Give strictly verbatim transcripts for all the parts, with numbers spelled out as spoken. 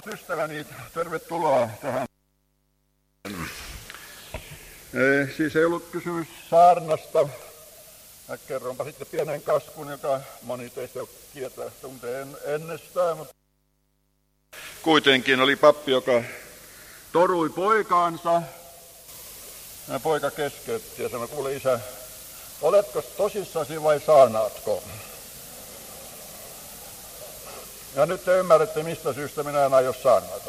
Ystäväni, tervetuloa tähän. E, siis ei ollut kysymys saarnasta. Mä kerronpa sitten pienen kaskun, joka moni teistä tietää tuntee ennestään. Mutta kuitenkin oli pappi, joka torui poikaansa. Ja poika keskeytti ja sanoi, kuule isä, oletko tosissasi vai saarnaatko? Ja nyt te ymmärrätte, mistä syystä minä en aio saarnata.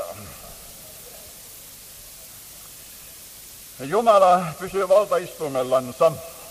Jumala pysyy valtaistuimellansa.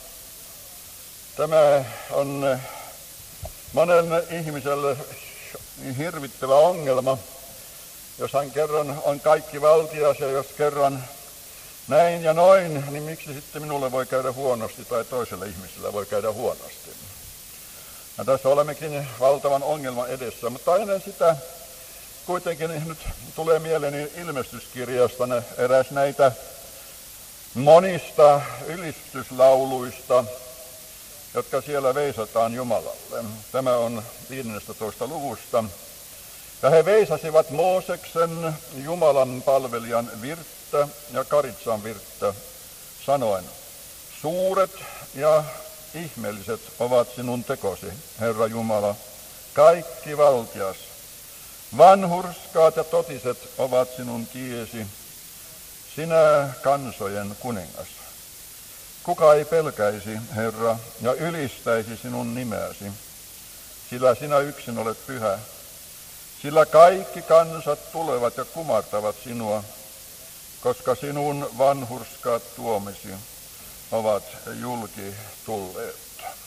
Tämä on monen ihmiselle hirvittävä ongelma. Jos hän kerran on kaikki valtias ja jos kerran näin ja noin, niin miksi sitten minulle voi käydä huonosti tai toiselle ihmiselle voi käydä huonosti? Ja tässä olemmekin valtavan ongelman edessä, mutta ennen sitä kuitenkin nyt tulee mieleeni ilmestyskirjasta eräs näitä monista ylistyslauluista, jotka siellä veisataan Jumalalle. Tämä on viidennestätoista luvusta. Ja he veisasivat Mooseksen, Jumalan palvelijan virttä ja Karitsan virttä, sanoen, suuret ja ihmeelliset ovat sinun tekosi, Herra Jumala, kaikki valtias. Vanhurskaat ja totiset ovat sinun tiesi, sinä kansojen kuningas. Kuka ei pelkäisi, Herra, ja ylistäisi sinun nimeäsi, sillä sinä yksin olet pyhä. Sillä kaikki kansat tulevat ja kumartavat sinua, koska sinun vanhurskaat tuomisi ovat julki tulleet.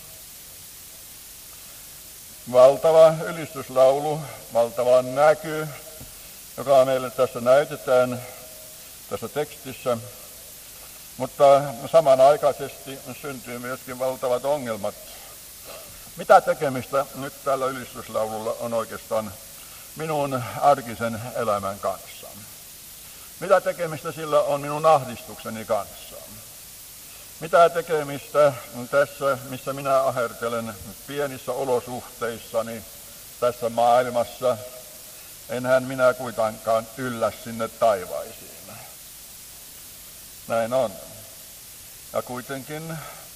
Valtava ylistyslaulu, valtava näky, joka meille tässä näytetään tässä tekstissä, mutta samanaikaisesti syntyy myöskin valtavat ongelmat. Mitä tekemistä nyt tällä ylistyslaululla on oikeastaan minun arkisen elämän kanssa? Mitä tekemistä sillä on minun ahdistukseni kanssa? Mitä tekemistä tässä, missä minä ahertelen pienissä olosuhteissani tässä maailmassa, enhän minä kuitenkaan yllä sinne taivaisiin. Näin on. Ja kuitenkin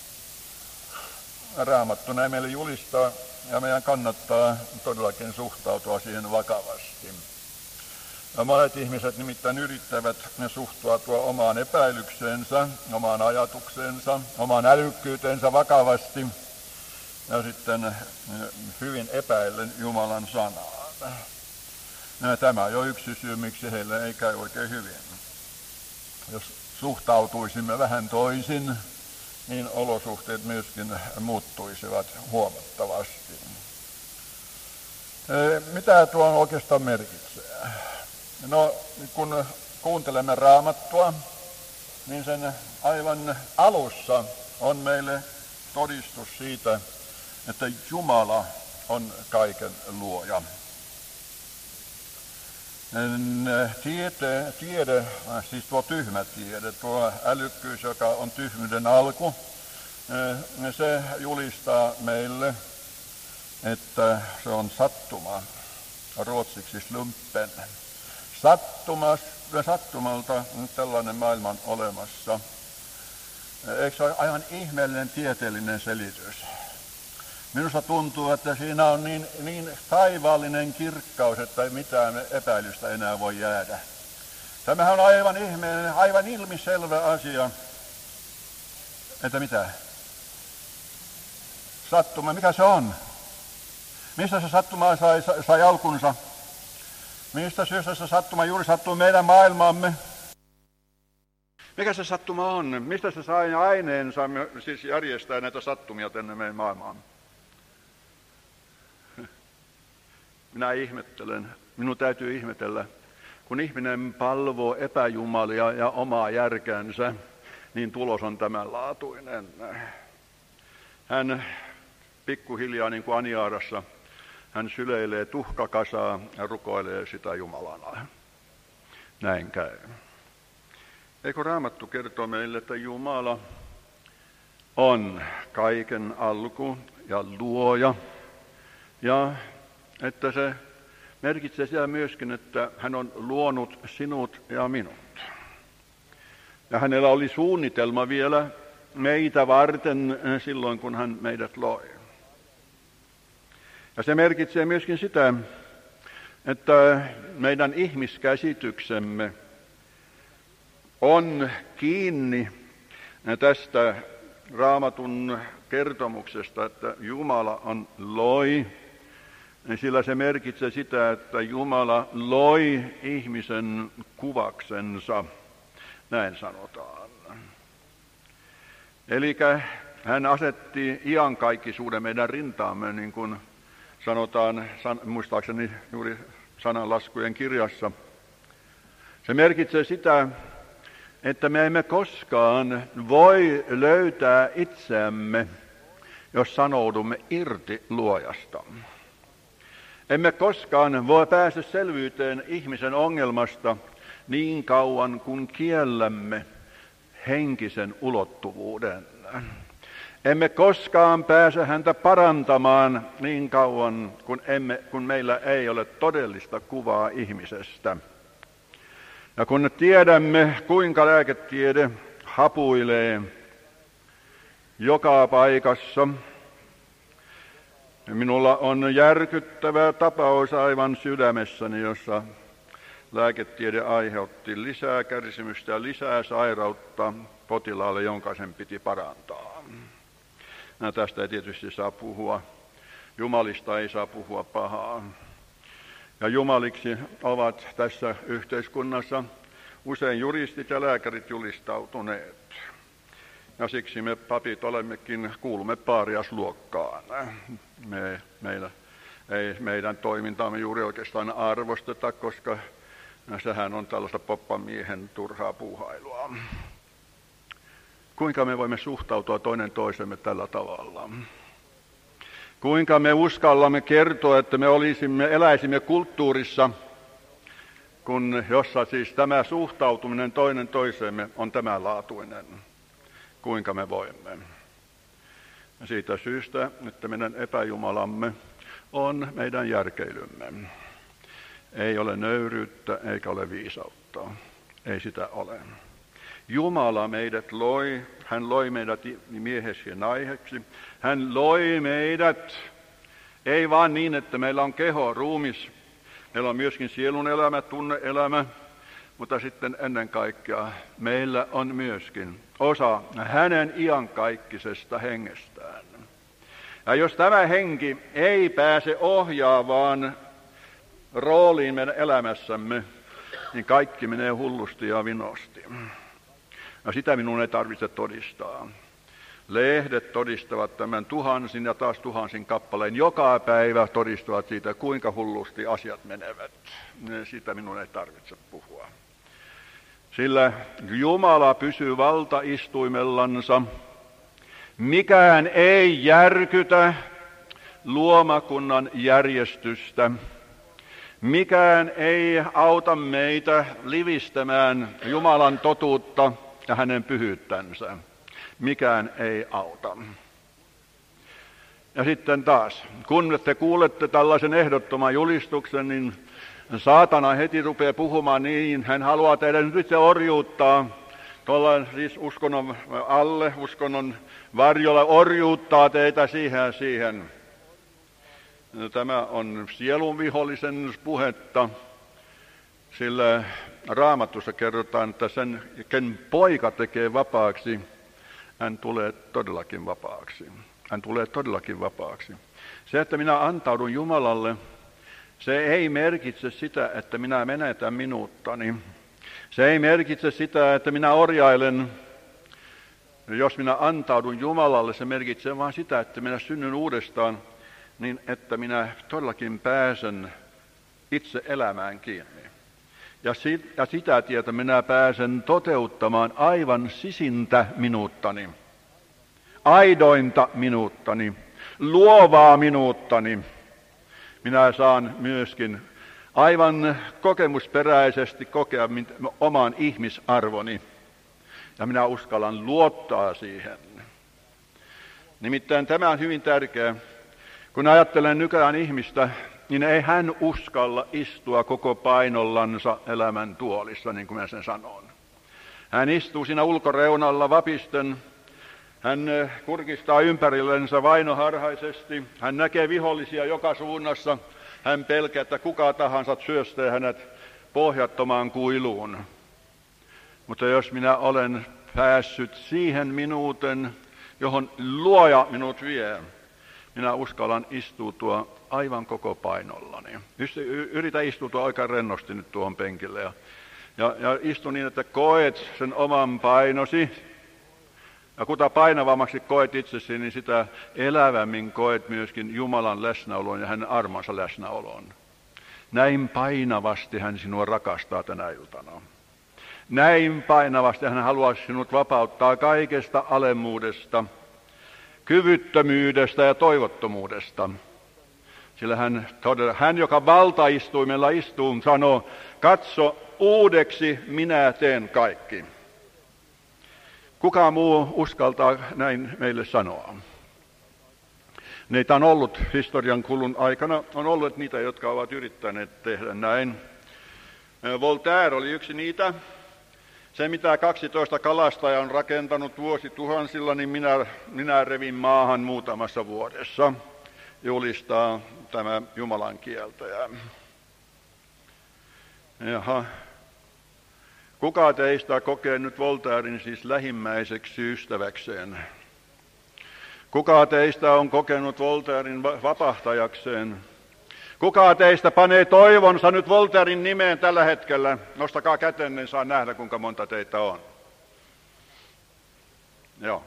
Raamattu näin meille julistaa, ja meidän kannattaa todellakin suhtautua siihen vakavasti. Ja monet ihmiset nimittäin yrittävät suhtautua omaan epäilykseensä, omaan ajatukseensa, omaan älykkyyteensä vakavasti ja sitten hyvin epäillen Jumalan sanaa. Ja tämä on jo yksi syy, miksi heille ei käy oikein hyvin. Jos suhtautuisimme vähän toisin, niin olosuhteet myöskin muuttuisivat huomattavasti. Mitä tuo oikeastaan merkitsee? No, kun kuuntelemme Raamattua, niin sen aivan alussa on meille todistus siitä, että Jumala on kaiken luoja. Tiede, tiede, siis tuo tyhmä tiede, tuo älykkyys, joka on tyhmyyden alku, se julistaa meille, että se on sattuma, ruotsiksi slumpen. Sattumas, sattumalta tällainen maailma on olemassa. Eikö se ole aivan ihmeellinen tieteellinen selitys? Minusta tuntuu, että siinä on niin, niin taivaallinen kirkkaus, että ei mitään epäilystä enää voi jäädä. Tämähän on aivan ihmeellinen, aivan ilmiselvä asia. Että mitä? Sattuma, mikä se on? Mistä se sattuma sai, sai alkunsa? Mistä syystä se sattuma juuri sattuu meidän maailmaamme? Mikä se sattuma on? Mistä se sai aineensa siis järjestää näitä sattumia tänne meidän maailmaan? Minä ihmettelen, minun täytyy ihmetellä, kun ihminen palvoo epäjumalia ja omaa järkeänsä, niin tulos on tämänlaatuinen. Hän pikkuhiljaa niin kuin Aniarassa, hän syleilee tuhkakasaa ja rukoilee sitä Jumalana. Näin käy. Eikö Raamattu kertoo meille, että Jumala on kaiken alku ja luoja, ja että se merkitsee sitä myöskin, että hän on luonut sinut ja minut. Ja hänellä oli suunnitelma vielä meitä varten silloin, kun hän meidät loi. Ja se merkitsee myöskin sitä, että meidän ihmiskäsityksemme on kiinni tästä Raamatun kertomuksesta, että Jumala on loi, sillä se merkitsee sitä, että Jumala loi ihmisen kuvaksensa, näin sanotaan. Eli hän asetti iankaikkisuuden meidän rintaamme, niin kuin sanotaan, muistaakseni juuri sananlaskujen kirjassa. Se merkitsee sitä, että me emme koskaan voi löytää itseämme, jos sanoudumme irti luojasta. Emme koskaan voi päästä selvyyteen ihmisen ongelmasta niin kauan, kun kiellämme henkisen ulottuvuuden. Emme koskaan pääse häntä parantamaan niin kauan, kun, emme, kun meillä ei ole todellista kuvaa ihmisestä. Ja kun tiedämme, kuinka lääketiede hapuilee joka paikassa, minulla on järkyttävä tapaus aivan sydämessäni, jossa lääketiede aiheutti lisää kärsimystä ja lisää sairautta potilaalle, jonka sen piti parantaa. Ja tästä ei tietysti saa puhua. Jumalista ei saa puhua pahaa. Ja jumaliksi ovat tässä yhteiskunnassa usein juristit ja lääkärit julistautuneet. Ja siksi me papit olemmekin, kuulumme paariasluokkaan. Me, meillä, ei meidän toimintaamme juuri oikeastaan arvosteta, koska sehän on tällaista poppamiehen turhaa puuhailua. Kuinka me voimme suhtautua toinen toisemme tällä tavalla? Kuinka me uskallamme kertoa, että me olisimme, eläisimme kulttuurissa, kun jossa siis tämä suhtautuminen toinen toisemme on tämänlaatuinen? Kuinka me voimme? Ja siitä syystä, että meidän epäjumalamme on meidän järkeilymme. Ei ole nöyryyttä eikä ole viisautta. Ei sitä ole. Jumala meidät loi, hän loi meidät mieheksi ja naiseksi. Hän loi meidät, ei vaan niin, että meillä on keho, ruumis, meillä on myöskin sielun elämä, tunne-elämä, mutta sitten ennen kaikkea meillä on myöskin osa hänen iankaikkisesta hengestään. Ja jos tämä henki ei pääse ohjaavaan rooliin meidän elämässämme, niin kaikki menee hullusti ja vinosti. Ja sitä minun ei tarvitse todistaa. Lehdet todistavat tämän tuhansin ja taas tuhansin kappaleen. Joka päivä todistavat siitä, kuinka hullusti asiat menevät. Sitä minun ei tarvitse puhua. Sillä Jumala pysyy valtaistuimellansa. Mikään ei järkytä luomakunnan järjestystä. Mikään ei auta meitä livistämään Jumalan totuutta ja hänen pyhyyttänsä. Mikään ei auta. Ja sitten taas, kun te kuulette tällaisen ehdottoman julistuksen, niin saatana heti rupeaa puhumaan niin, hän haluaa teidän nyt itse orjuuttaa, tuolla siis uskonnon alle, uskonnon varjolla orjuuttaa teitä siihen ja siihen. Tämä on sielun vihollisen puhetta, sillä Raamatussa kerrotaan, että sen, ken poika tekee vapaaksi, hän tulee todellakin vapaaksi. Hän tulee todellakin vapaaksi. Se, että minä antaudun Jumalalle, se ei merkitse sitä, että minä menetän minuuttani. Se ei merkitse sitä, että minä orjailen. Jos minä antaudun Jumalalle, se merkitsee vain sitä, että minä synnyn uudestaan, niin että minä todellakin pääsen itse elämään kiinni. Ja, sit, ja sitä tietä minä pääsen toteuttamaan aivan sisintä minuuttani, aidointa minuuttani, luovaa minuuttani. Minä saan myöskin aivan kokemusperäisesti kokea oman ihmisarvoni, ja minä uskallan luottaa siihen. Nimittäin tämä on hyvin tärkeää. Kun ajattelen nykyään ihmistä, niin ei hän uskalla istua koko painollansa elämän tuolissa, niin kuin mä sen sanon. Hän istuu siinä ulkoreunalla vapisten, hän kurkistaa ympärillensä vainoharhaisesti, hän näkee vihollisia joka suunnassa, hän pelkää, että kuka tahansa syöstää hänet pohjattomaan kuiluun. Mutta jos minä olen päässyt siihen minuuteen, johon luoja minut vie, minä uskallan istuutua aivan koko painollani. Yritä istuutua oikein rennosti nyt tuohon penkille ja, ja, ja istu niin, että koet sen oman painosi. Ja kuta painavammaksi koet itsesi, niin sitä elävämmin koet myöskin Jumalan läsnäolon ja hänen armonsa läsnäolon. Näin painavasti hän sinua rakastaa tänä iltana. Näin painavasti hän haluaa sinut vapauttaa kaikesta alemmuudesta, kyvyttömyydestä ja toivottomuudesta. Sillä hän, todella, hän joka valtaistuimella istuu, sanoo, katso, uudeksi minä teen kaikki. Kuka muu uskaltaa näin meille sanoa? Neitä on ollut historian kulun aikana, on ollut niitä, jotka ovat yrittäneet tehdä näin. Voltaire oli yksi niitä. Se, mitä kaksitoista kalastajaa on rakentanut vuosituhansilla, niin minä, minä revin maahan muutamassa vuodessa, julistaa tämä Jumalan kieltäjä. Jaha. Kuka teistä kokee nyt Voltairen siis lähimmäiseksi ystäväkseen? Kuka teistä on kokenut Voltairen vapahtajakseen? Kuka teistä panee toivonsa nyt Voltairen nimeen tällä hetkellä? Nostakaa käten, niin saa nähdä, kuinka monta teitä on. Joo.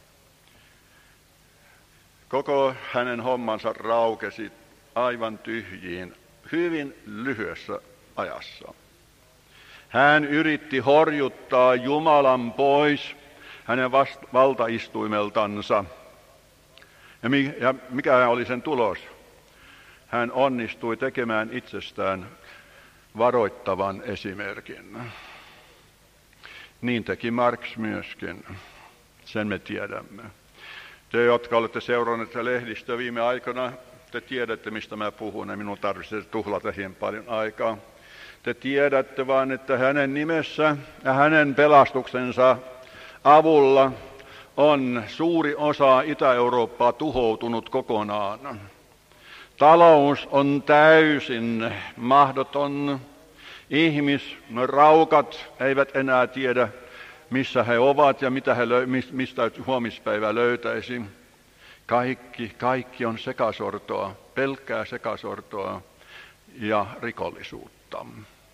Koko hänen hommansa raukesi aivan tyhjiin hyvin lyhyessä ajassa. Hän yritti horjuttaa Jumalan pois hänen vast- valtaistuimeltansa. Ja, mi- ja mikä oli sen tulos? Hän onnistui tekemään itsestään varoittavan esimerkin. Niin teki Marx myöskin. Sen me tiedämme. Te, jotka olette seuranneet lehdistöä viime aikoina, te tiedätte, mistä mä puhun, ja minun tarvitsee tuhlata siihen paljon aikaa. Te tiedätte vain, että hänen nimessä ja hänen pelastuksensa avulla on suuri osa Itä-Eurooppaa tuhoutunut kokonaan. Talous on täysin mahdoton. Ihmisraukat eivät enää tiedä, missä he ovat ja mitä he löy- mistä huomispäivä löytäisi. Kaikki, kaikki on sekasortoa, pelkkää sekasortoa ja rikollisuutta.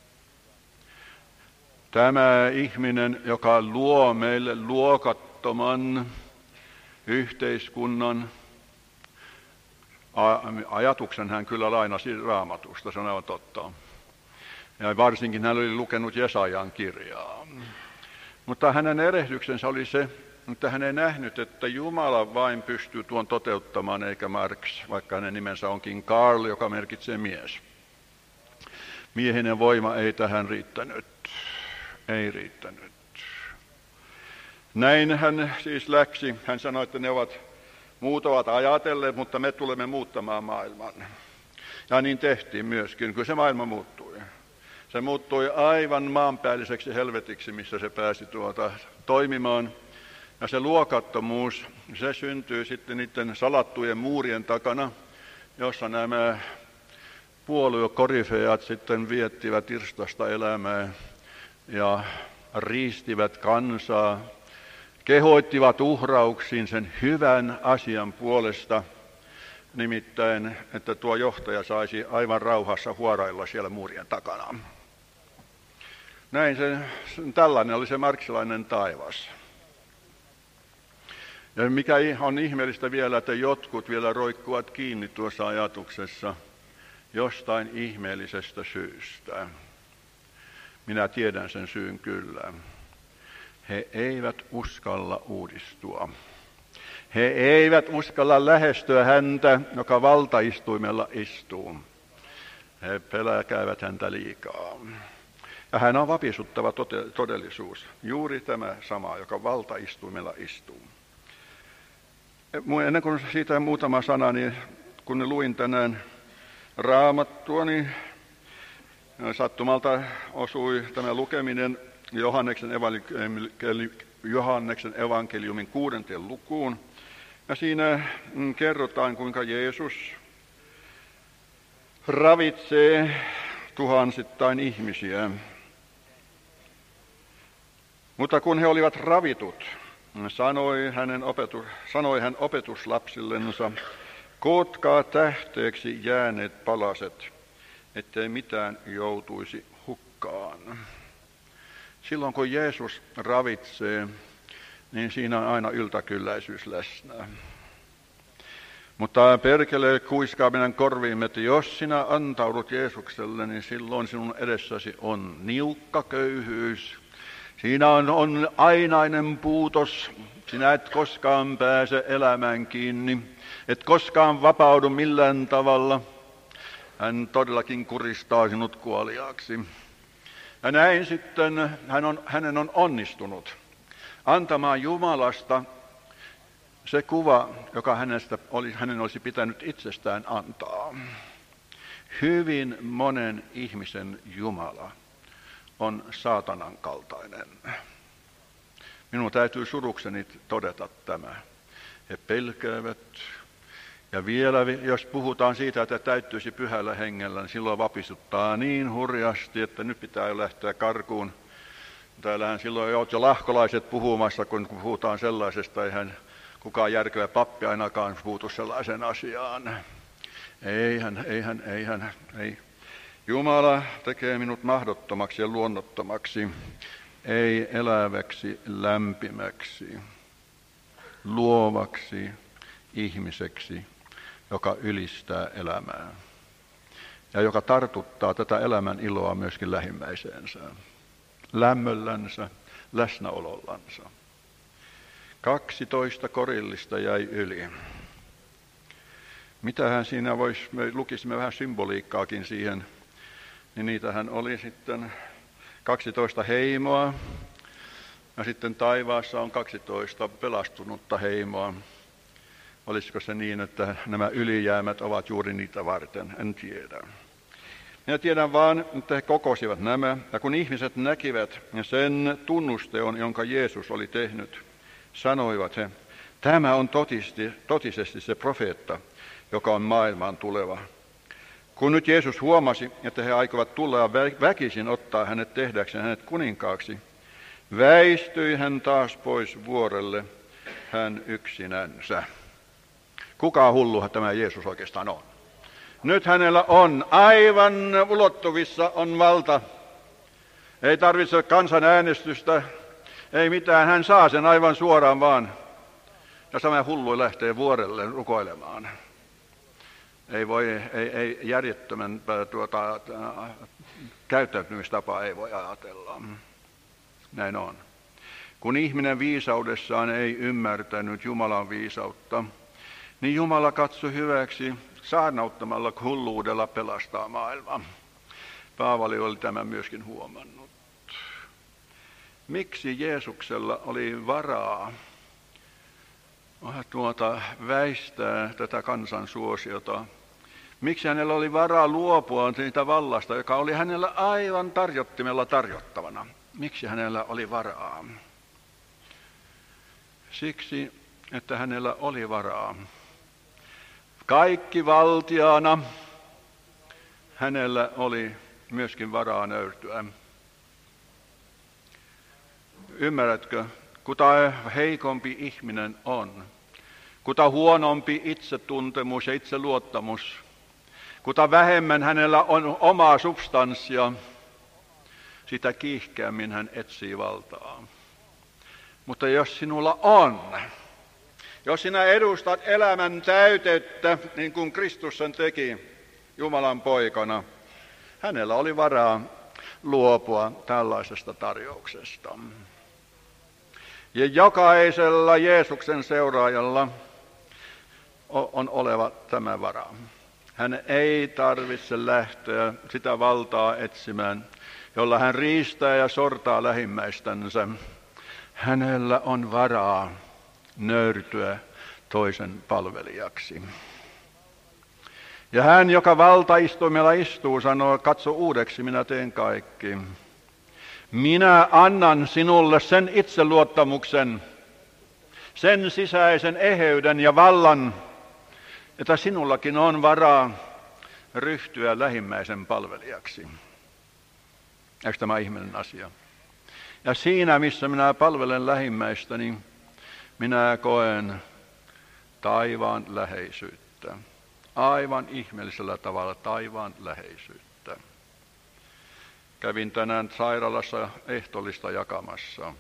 Tämä ihminen, joka luo meille luokattoman yhteiskunnan, ajatuksen hän kyllä lainasi Raamatusta, se on aivan totta. Ja varsinkin hän oli lukenut Jesajan kirjaa. Mutta hänen erehdyksensä oli se, että hän ei nähnyt, että Jumala vain pystyy tuon toteuttamaan, eikä Marx, vaikka hänen nimensä onkin Karl, joka merkitsee mies. Miehinen voima ei tähän riittänyt. Ei riittänyt. Näin hän siis läksi. Hän sanoi, että ne ovat, muut ovat ajatelleet, mutta me tulemme muuttamaan maailman. Ja niin tehtiin myöskin, kun se maailma muuttui. Se muuttui aivan maanpäälliseksi helvetiksi, missä se pääsi tuota toimimaan. Ja se luokattomuus, se syntyy sitten niiden salattujen muurien takana, jossa nämä puoluekorifeat sitten viettivät irstasta elämää ja riistivät kansaa, kehoittivat uhrauksiin sen hyvän asian puolesta, nimittäin, että tuo johtaja saisi aivan rauhassa huorailla siellä muurien takana. Näin se, tällainen oli se marksilainen taivas. Ja mikä on ihmeellistä vielä, että jotkut vielä roikkuvat kiinni tuossa ajatuksessa jostain ihmeellisestä syystä. Minä tiedän sen syyn kyllä. He eivät uskalla uudistua. He eivät uskalla lähestyä häntä, joka valtaistuimella istuu. He pelkäävät häntä liikaa. Ja hän on vapisuttava todellisuus. Juuri tämä sama, joka valtaistuimella istuu. Ennen kuin siitä muutama sana, niin kun luin tänään raamattua, niin sattumalta osui tämä lukeminen Johanneksen, evankeli- Johanneksen evankeliumin kuudenteen lukuun. Ja siinä kerrotaan, kuinka Jeesus ravitsee tuhansittain ihmisiä. Mutta kun he olivat ravitut, sanoi, hänen opetus, sanoi hän opetuslapsillensa, kootkaa tähteeksi jääneet palaset, ettei mitään joutuisi hukkaan. Silloin kun Jeesus ravitsee, niin siinä on aina yltäkylläisyys läsnä. Mutta perkele kuiskaa meidän korviimme, että jos sinä antaudut Jeesukselle, niin silloin sinun edessäsi on niukka köyhyys. Siinä on, on ainainen puutos. Sinä et koskaan pääse elämään kiinni. Et koskaan vapaudu millään tavalla. Hän todellakin kuristaa sinut kuoliaaksi. Ja näin sitten hän on, hänen on onnistunut antamaan Jumalasta se kuva, joka hänestä oli, hänen olisi pitänyt itsestään antaa. Hyvin monen ihmisen Jumala on saatanan kaltainen. Minun täytyy surukseni todeta tämä. He pelkäävät. Ja vielä, jos puhutaan siitä, että täyttyisi pyhällä hengellä, niin silloin vapisuttaa niin hurjasti, että nyt pitää jo lähteä karkuun. Täällähän silloin olet jo lahkolaiset puhumassa, kun puhutaan sellaisesta, eihän kukaan järkevä pappi ainakaan puutu sellaisen asiaan. Eihän, eihän, eihän, ei. Jumala tekee minut mahdottomaksi ja luonnottomaksi, ei eläväksi, lämpimäksi, luovaksi ihmiseksi, joka ylistää elämää ja joka tartuttaa tätä elämän iloa myöskin lähimmäiseensä, lämmöllänsä, läsnäolollansa. Kaksitoista korillista jäi yli. Mitähän siinä voisi, me lukisimme vähän symboliikkaakin siihen, niin niitähän oli sitten kaksitoista heimoa, ja sitten taivaassa on kaksitoista pelastunutta heimoa. Olisiko se niin, että nämä ylijäämät ovat juuri niitä varten? En tiedä. Minä tiedän vaan, että he kokosivat nämä, ja kun ihmiset näkivät sen tunnusteon, jonka Jeesus oli tehnyt, sanoivat he, tämä on totisti, totisesti se profeetta, joka on maailmaan tuleva. Kun nyt Jeesus huomasi, että he aikovat tulla ja väkisin ottaa hänet tehdäkseen hänet kuninkaaksi, väistyi hän taas pois vuorelle, hän yksinänsä. Kuka hullu tämä Jeesus oikeastaan on? Nyt hänellä on aivan ulottuvissa on valta. Ei tarvitse kansanäänestystä, ei mitään. Hän saa sen aivan suoraan vaan. Ja sama hullu lähtee vuorelle rukoilemaan. Ei voi, ei, ei järjettömän tuota, käyttäytymistapaa ei voi ajatella. Näin on. Kun ihminen viisaudessaan ei ymmärtänyt Jumalan viisautta, niin Jumala katsoi hyväksi saarnauttamalla hulluudella pelastaa maailmaa. Paavali oli tämän myöskin huomannut. Miksi Jeesuksella oli varaa tuota, väistää tätä kansan suosiota? Miksi hänellä oli varaa luopua siitä vallasta, joka oli hänellä aivan tarjottimella tarjottavana? Miksi hänellä oli varaa? Siksi, että hänellä oli varaa. Kaikki valtiana hänellä oli myöskin varaa nöyrtyä. Ymmärrätkö, kuta heikompi ihminen on, kuta huonompi itsetuntemus ja itseluottamus, kuta vähemmän hänellä on omaa substanssia, sitä kiihkeämmin hän etsii valtaa. Mutta jos sinulla on, jos sinä edustat elämän täytettä, niin kuin Kristus sen teki Jumalan poikana, hänellä oli varaa luopua tällaisesta tarjouksesta. Ja jokaisella Jeesuksen seuraajalla on oleva tämä vara. Hän ei tarvitse lähteä sitä valtaa etsimään, jolla hän riistää ja sortaa lähimmäistänsä. Hänellä on varaa nöyrtyä toisen palvelijaksi. Ja hän, joka valtaistuimella istuu, sanoo, katso uudeksi, minä teen kaikki. Minä annan sinulle sen itseluottamuksen, sen sisäisen eheyden ja vallan, että sinullakin on varaa ryhtyä lähimmäisen palvelijaksi. Eikö tämä ihmeellinen asia? Ja siinä, missä minä palvelen lähimmäistäni, minä koen taivaan läheisyyttä. Aivan ihmeellisellä tavalla taivaan läheisyyttä. Kävin tänään sairaalassa ehtoollista jakamassa.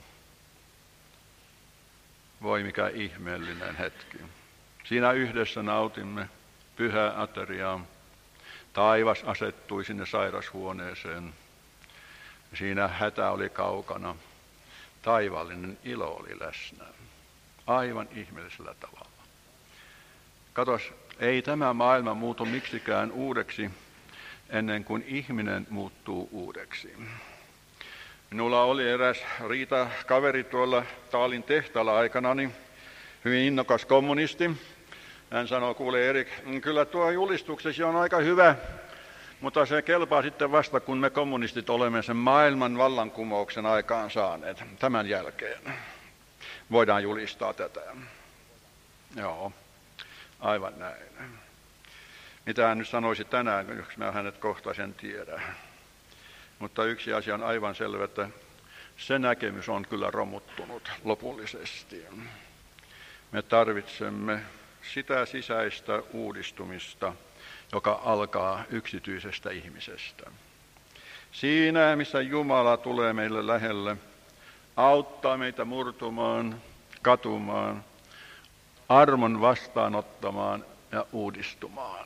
Voi mikä ihmeellinen hetki. Siinä yhdessä nautimme pyhää ateriaa. Taivas asettui sinne sairashuoneeseen. Siinä hätä oli kaukana. Taivaallinen ilo oli läsnä. Aivan ihmeellisellä tavalla. Katos, ei tämä maailma muutu miksikään uudeksi ennen kuin ihminen muuttuu uudeksi. Minulla oli eräs riita kaveri tuolla Taalin tehtaalla aikanani, hyvin innokas kommunisti. Hän sanoi, kuule Erik, kyllä tuo julistuksesi on aika hyvä, mutta se kelpaa sitten vasta, kun me kommunistit olemme sen maailman vallankumouksen aikaan saaneet. Tämän jälkeen voidaan julistaa tätä. Joo, aivan näin. Mitä hän nyt sanoisi tänään, jos mä hänet kohta sen tiedän. Mutta yksi asia on aivan selvä, että se näkemys on kyllä romuttunut lopullisesti. Me tarvitsemme sitä sisäistä uudistumista, joka alkaa yksityisestä ihmisestä. Siinä, missä Jumala tulee meille lähelle, auttaa meitä murtumaan, katumaan, armon vastaanottamaan ja uudistumaan.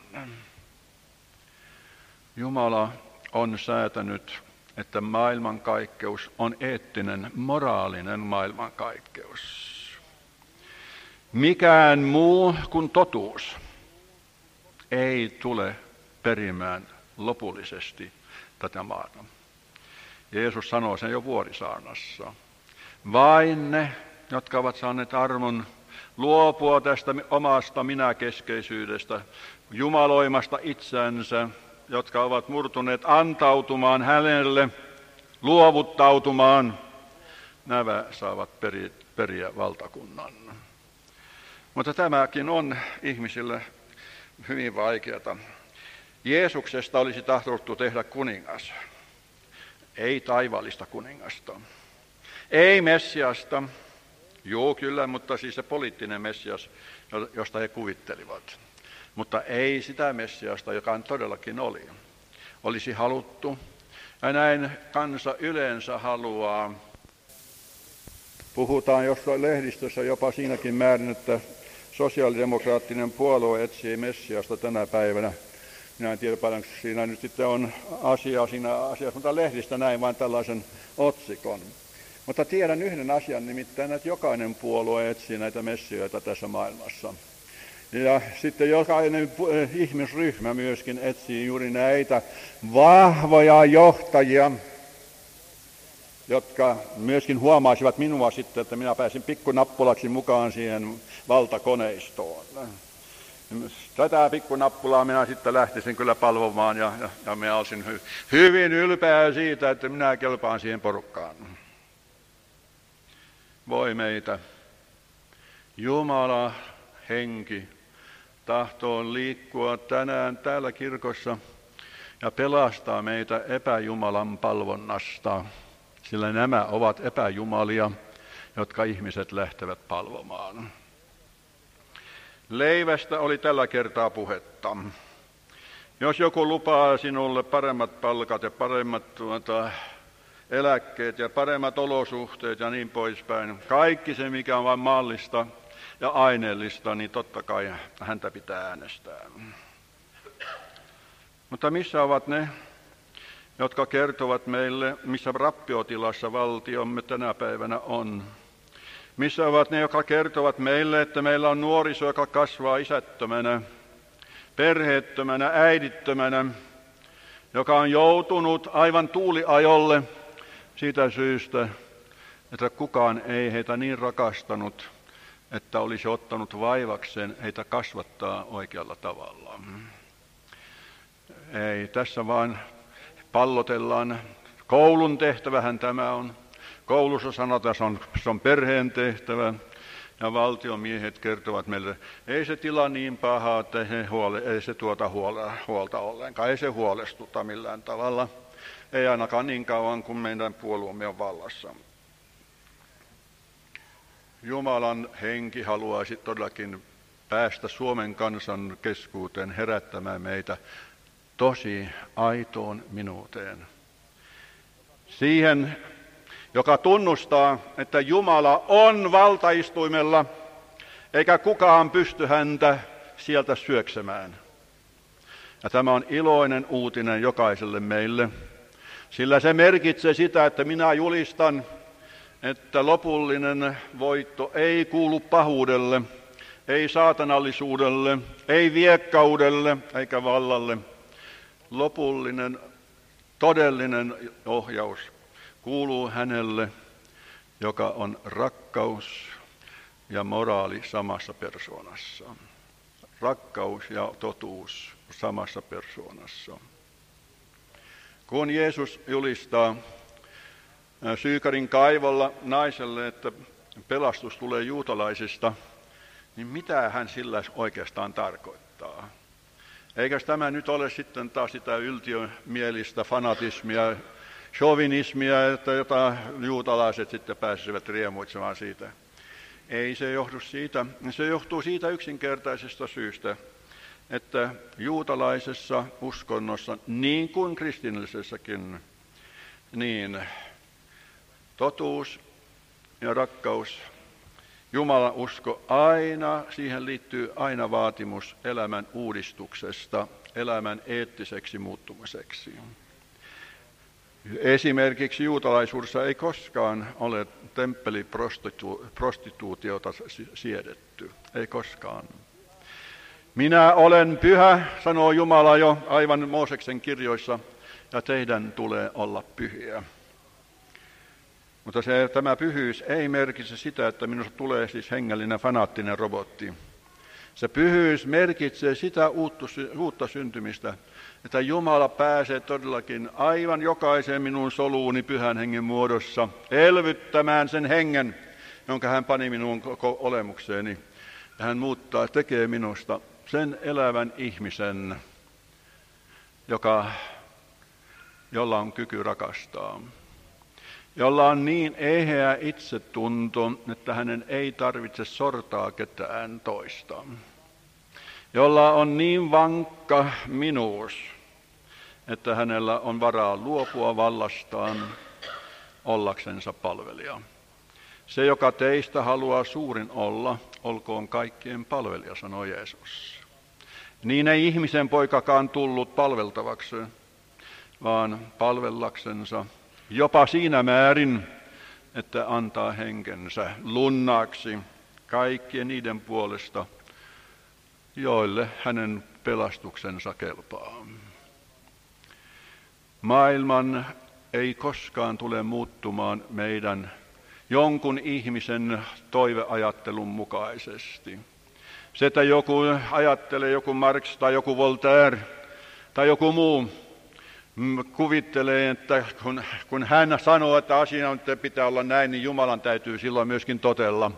Jumala on säätänyt, että maailmankaikkeus on eettinen, moraalinen maailmankaikkeus. Mikään muu kuin totuus ei tule perimään lopullisesti tätä maata. Jeesus sanoo sen jo Vuorisaarnassa. Vain ne, jotka ovat saaneet armon luopua tästä omasta minäkeskeisyydestä, jumaloimasta itseänsä, jotka ovat murtuneet antautumaan hänelle, luovuttautumaan, nämä saavat peri, periä valtakunnan. Mutta tämäkin on ihmisille hyvin vaikeata. Jeesuksesta olisi tahdottu tehdä kuningas, ei taivaallista kuningasta, ei Messiasta, joo kyllä, mutta siis se poliittinen Messias, josta he kuvittelivat. Mutta ei sitä Messiasta, joka todellakin oli. Olisi haluttu, ja näin kansa yleensä haluaa. Puhutaan jossain lehdistössä jopa siinäkin määrin, että sosiaalidemokraattinen puolue etsii Messiasta tänä päivänä. Minä en tiedä paljon, siinä nyt sitten on asiaa siinä asiassa, mutta lehdistä näin vain tällaisen otsikon. Mutta tiedän yhden asian, nimittäin, että jokainen puolue etsii näitä messioita tässä maailmassa. Ja sitten jokainen ihmisryhmä myöskin etsii juuri näitä vahvoja johtajia, jotka myöskin huomaisivat minua sitten, että minä pääsin pikkunappulaksi mukaan siihen valtakoneistoon. Tätä pikkunappulaa minä sitten lähtisin kyllä palvomaan ja, ja, ja minä olisin hy, hyvin ylpeä siitä, että minä kelpaan siihen porukkaan. Voi meitä. Jumala henki tahtoo liikkua tänään täällä kirkossa ja pelastaa meitä epäjumalan palvonnasta, sillä nämä ovat epäjumalia, jotka ihmiset lähtevät palvomaan. Leivästä oli tällä kertaa puhetta. Jos joku lupaa sinulle paremmat palkat ja paremmat tuota, eläkkeet ja paremmat olosuhteet ja niin poispäin, kaikki se mikä on vain maallista ja aineellista, niin totta kai häntä pitää äänestää. Mutta missä ovat ne, jotka kertovat meille, missä rappiotilassa valtiomme tänä päivänä on? Missä ovat ne, jotka kertovat meille, että meillä on nuoriso, joka kasvaa isättömänä, perheettömänä, äidittömänä, joka on joutunut aivan tuuliajolle siitä syystä, että kukaan ei heitä niin rakastanut, että olisi ottanut vaivakseen heitä kasvattaa oikealla tavalla. Ei, tässä vaan pallotellaan. Koulun tehtävähän tämä on. Koulussa sanotaan, että se on, se on perheen tehtävä. Ja valtiomiehet kertovat meille, ei se tila niin paha, että ei se, huole, ei se tuota huolta, huolta ollenkaan. Ei se huolestuta millään tavalla. Ei ainakaan niin kauan, kun meidän puolueemme on vallassa. Jumalan henki haluaisi todellakin päästä Suomen kansan keskuuteen herättämään meitä tosi aitoon minuuteen. Siihen, joka tunnustaa, että Jumala on valtaistuimella, eikä kukaan pysty häntä sieltä syöksemään. Ja tämä on iloinen uutinen jokaiselle meille, sillä se merkitsee sitä, että minä julistan, että lopullinen voitto ei kuulu pahuudelle, ei saatanallisuudelle, ei viekkaudelle eikä vallalle. Lopullinen, todellinen ohjaus kuuluu hänelle, joka on rakkaus ja moraali samassa persoonassa. Rakkaus ja totuus samassa persoonassa. Kun Jeesus julistaa Syykarin kaivolla naiselle, että pelastus tulee juutalaisista, niin mitä hän sillä oikeastaan tarkoittaa? Eikös tämä nyt ole sitten taas sitä yltiömielistä fanatismia, chauvinismia, että jota juutalaiset sitten pääsisivät riemuitsemaan siitä? Ei se johdu siitä. Se johtuu siitä yksinkertaisesta syystä, että juutalaisessa uskonnossa, niin kuin kristillisessäkin, niin totuus ja rakkaus, Jumalan usko aina, siihen liittyy aina vaatimus elämän uudistuksesta, elämän eettiseksi muuttumiseksi. Esimerkiksi juutalaisuudessa ei koskaan ole temppeliprostituutiota siedetty, ei koskaan. Minä olen pyhä, sanoo Jumala jo aivan Mooseksen kirjoissa, ja teidän tulee olla pyhiä. Mutta se, tämä pyhyys ei merkitse sitä, että minusta tulee siis hengellinen fanaattinen robotti. Se pyhyys merkitsee sitä uutta syntymistä, että Jumala pääsee todellakin aivan jokaiseen minun soluuni pyhän hengen muodossa elvyttämään sen hengen, jonka hän pani minun koko olemukseeni. Ja hän muuttaa, tekee minusta sen elävän ihmisen, joka, jolla on kyky rakastaa. Jolla on niin eheä itsetunto, että hänen ei tarvitse sortaa ketään toista. Jolla on niin vankka minuus, että hänellä on varaa luopua vallastaan ollaksensa palvelija. Se, joka teistä haluaa suurin olla, olkoon kaikkien palvelija, sanoi Jeesus. Niin ei ihmisen poikakaan tullut palveltavaksi, vaan palvellaksensa. Jopa siinä määrin, että antaa henkensä lunnaaksi kaikkien niiden puolesta, joille hänen pelastuksensa kelpaa. Maailman ei koskaan tule muuttumaan meidän jonkun ihmisen toiveajattelun mukaisesti. Se, että joku ajattelee, joku Marx tai joku Voltaire tai joku muu, kuvittelee, että kun, kun hän sanoo, että asia pitää olla näin, niin Jumalan täytyy silloin myöskin totella.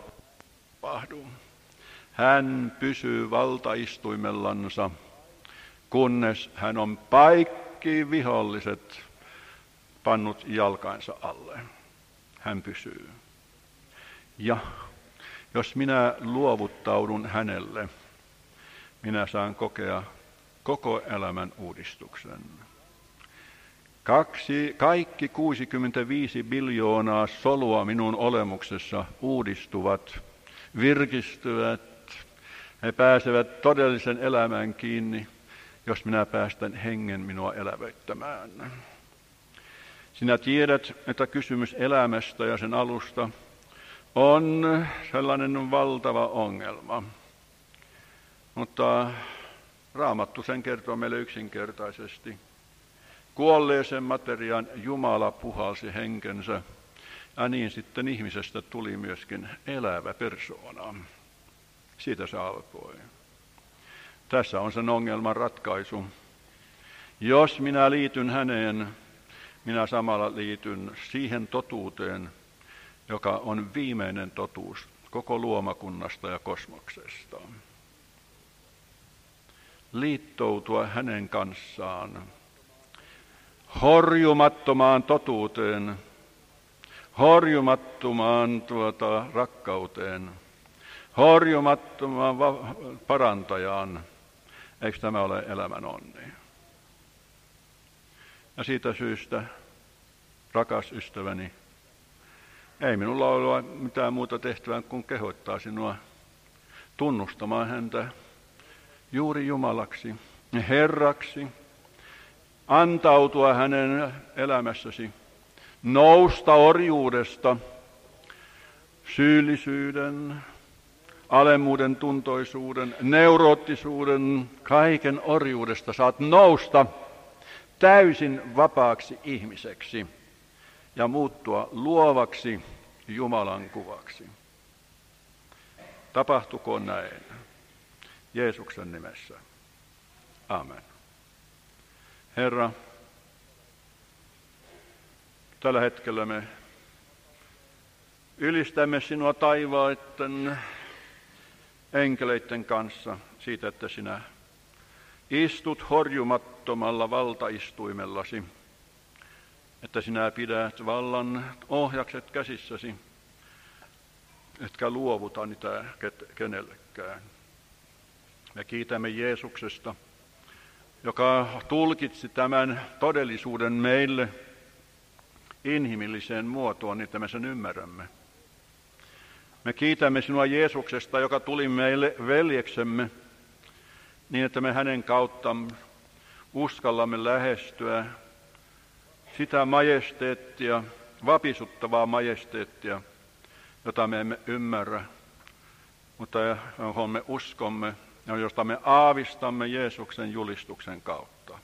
Hän pysyy valtaistuimellansa, kunnes hän on kaikki viholliset pannut jalkansa alle. Hän pysyy. Ja jos minä luovuttaudun hänelle, minä saan kokea koko elämän uudistuksen. Kaksi, kaikki kuusikymmentäviisi biljoonaa solua minun olemuksessa uudistuvat, virkistyvät, he pääsevät todellisen elämään kiinni, jos minä päästän hengen minua elävöittämään. Sinä tiedät, että kysymys elämästä ja sen alusta on sellainen valtava ongelma, mutta Raamattu sen kertoo meille yksinkertaisesti. Kuolleeseen materiaan Jumala puhalsi henkensä, ja niin sitten ihmisestä tuli myöskin elävä persoona. Siitä se alkoi. Tässä on sen ongelman ratkaisu. Jos minä liityn häneen, minä samalla liityn siihen totuuteen, joka on viimeinen totuus koko luomakunnasta ja kosmoksesta. Liittoutua hänen kanssaan, horjumattomaan totuuteen, horjumattomaan tuota rakkauteen, horjumattomaan va- parantajaan. Eikö tämä ole elämän onni? Ja siitä syystä, rakas ystäväni, ei minulla ole mitään muuta tehtävää kuin kehottaa sinua tunnustamaan häntä juuri Jumalaksi, Herraksi, antautua hänen elämässäsi, nousta orjuudesta, syyllisyyden, alemmuuden tuntoisuuden, neuroottisuuden, kaiken orjuudesta saat nousta täysin vapaaksi ihmiseksi ja muuttua luovaksi Jumalan kuvaksi. Tapahtukoon näin Jeesuksen nimessä. Amen. Herra, tällä hetkellä me ylistämme sinua taivaiden enkeleiden kanssa siitä, että sinä istut horjumattomalla valtaistuimellasi, että sinä pidät vallan ohjakset käsissäsi, etkä luovuta niitä kenellekään. Me kiitämme Jeesuksesta, joka tulkitsi tämän todellisuuden meille inhimilliseen muotoon, niin että me sen ymmärrämme. Me kiitämme sinua Jeesuksesta, joka tuli meille veljeksemme, niin että me hänen kautta uskallamme lähestyä sitä majesteettia, vapisuttavaa majesteettia, jota me emme ymmärrä, mutta johon me uskomme ja josta me aavistamme Jeesuksen julistuksen kautta.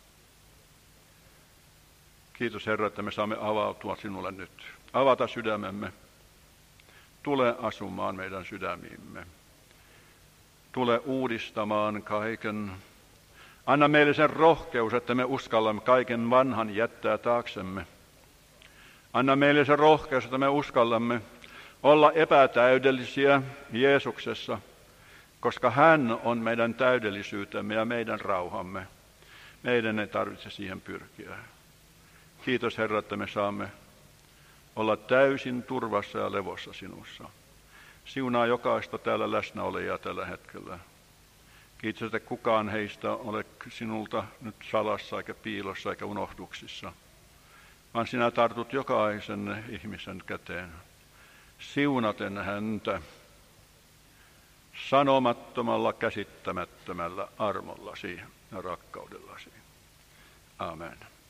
Kiitos Herra, että me saamme avautua sinulle nyt. Avata sydämemme. Tule asumaan meidän sydämiimme. Tule uudistamaan kaiken. Anna meille sen rohkeus, että me uskallamme kaiken vanhan jättää taaksemme. Anna meille sen rohkeus, että me uskallamme olla epätäydellisiä Jeesuksessa, koska hän on meidän täydellisyytemme ja meidän rauhamme. Meidän ei tarvitse siihen pyrkiä. Kiitos Herra, että me saamme olla täysin turvassa ja levossa sinussa. Siunaa jokaista täällä läsnäolijaa tällä hetkellä. Kiitos, että kukaan heistä ole sinulta nyt salassa eikä piilossa eikä unohduksissa, vaan sinä tartut jokaisen ihmisen käteen, siunaten häntä sanomattomalla, käsittämättömällä armollasi ja rakkaudellasi. Amen.